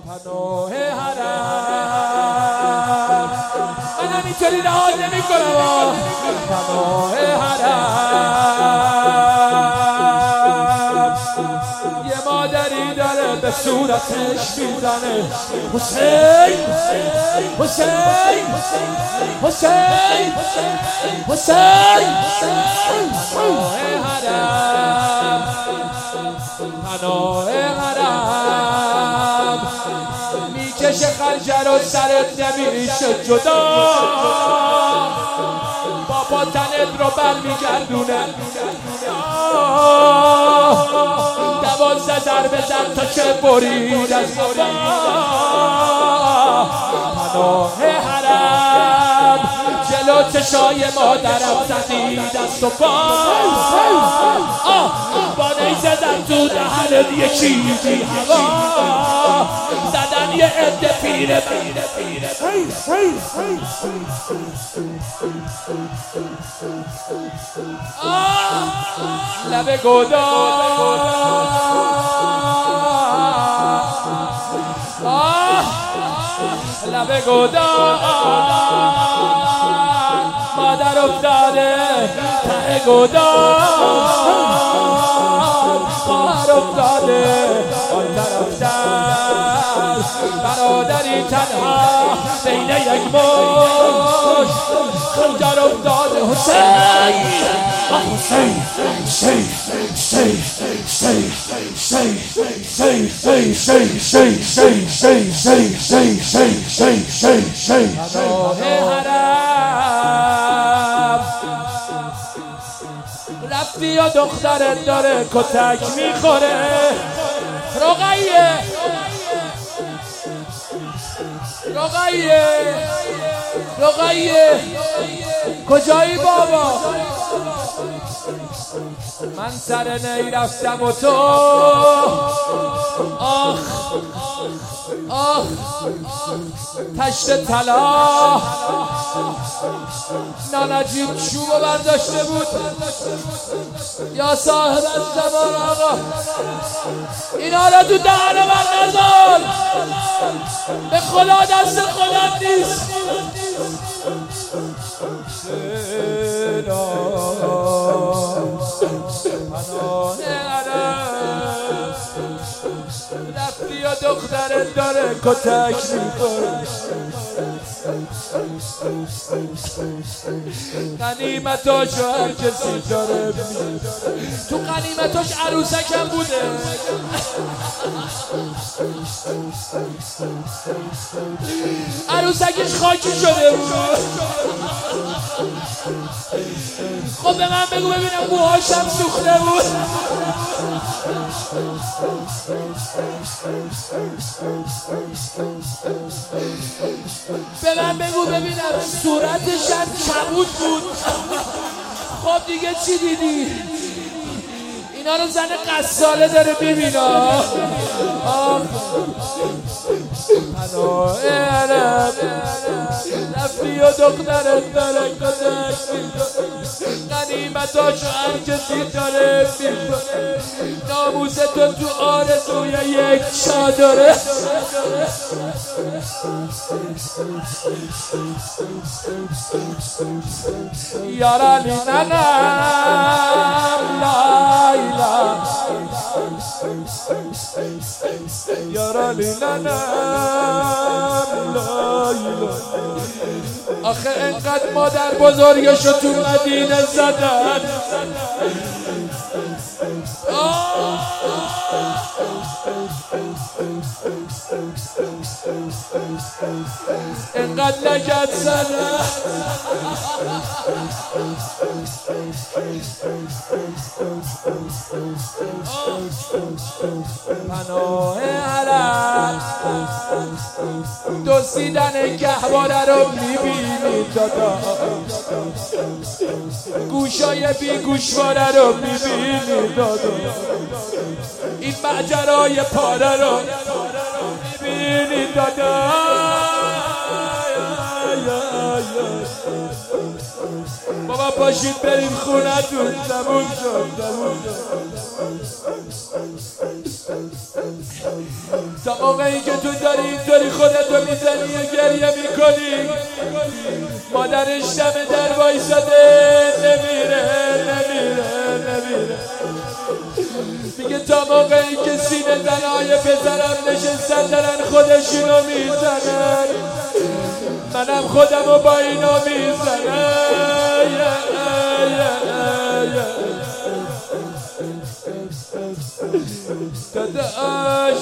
پناه حرم من همینطوری رها نمی کنم پناه حرم یه مادری داره به صورتش میزنه حسین حسین حسین حسین پناه حرم پناه حرم میکشه خنجر و سرت نمیشه جدا بابا تنت رو برمیگردونه 12 ضربه زد تا که برید از بابا پناه حرم جلو چشای مادرم زدی دست و پا با نیزه زدن تو دهنت یکی هوا زدن یه عده پیره لب گودار لب گودار مادر افتاده ته گودار خواهر افتاده آن طرف در برادری تنها بین یک مشت خنجر افتاده حسین حسین رفتی یا دخترت داره کتک میخوره رقیه رقیه رقیه کجایی بابا من سر نی رفتم و تو آخ آخ تشت طلا نانجیب چوبو برداشته بود یا صاحب الزمان آقا اینا را تو دهن من نزار به خدا دست خودم نیست رفتی یا دخترت داره کتک میخوره غنیمتاشو هر کسی داره تو غنیمتاش عروسکم بوده عروسکش خاکی شده بود خب به من بگو ببینم موهاشم سوخته بود به من بگو ببینم صورتش هم کبود بود خب دیگه چی دیدی؟ اینا رو زن قصاله داره ببینه پناه حرم رفتی و دخترت داره کتک غنیمتاشو هر کسی داره میکنه ناموستو تو آرزوی یک چادره یارانی ننم لایلا یارانی ننم لایلا آخه انقدر مادر بزرگشو تو مدینه زدن انقدر لگت زدن پناه حرم دزدیدن گهواره رو میبینی دادا گوشای بی گوشواره رو میبینی دادا این ماجرای پاره رو میبینی دادا بابا پاشید بریم خونتون تموم شد تا موقعی که تو داری اینطوری خودتو میزنی و گریه میکنی مادرش دم در وایساده نمیره میگه تا موقعی که سینه زنهای پسرم نشستن دارن خودشونو میزنن منم خودمو با اینا میزنم داداش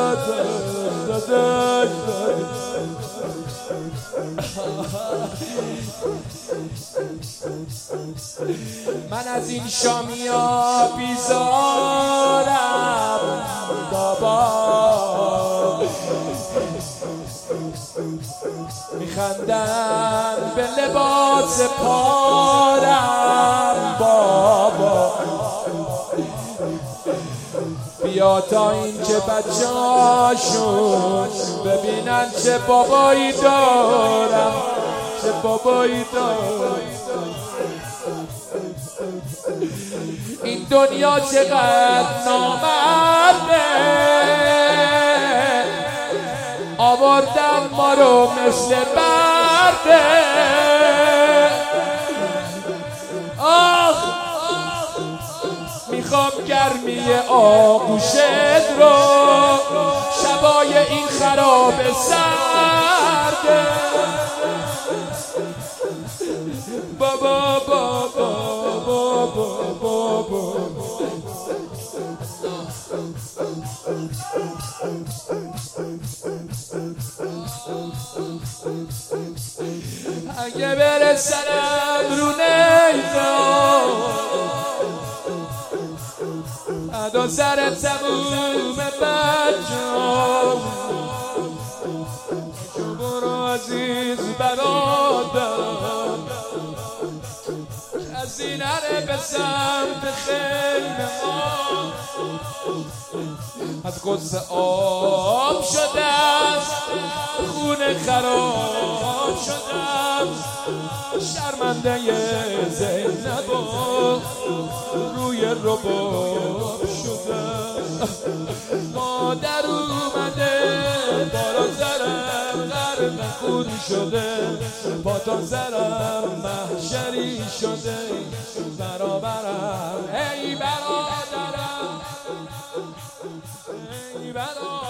من از این شامیا بیزارم بابا میخندن به لباس پارم بابا بیا تا این که بچه‌هاشون ببینن چه بابایی دارم این دنیا چقدر نامرده آوردن ما رو مثل برده میخوام گرمی آغوشت رو شبای این خراب سرده بابا اگه برسنم رو نیزم ادا سر تموم بچم جو برو عزیز برادرم از این هره به سمت خیمه از قصه آب شده است خونه خراب شده است شرمنده زینب روی رباب شده مادر اومده بالا سرم غرق خون شده با تا سرم محشری شده برابرم ای برادرم ای برادرم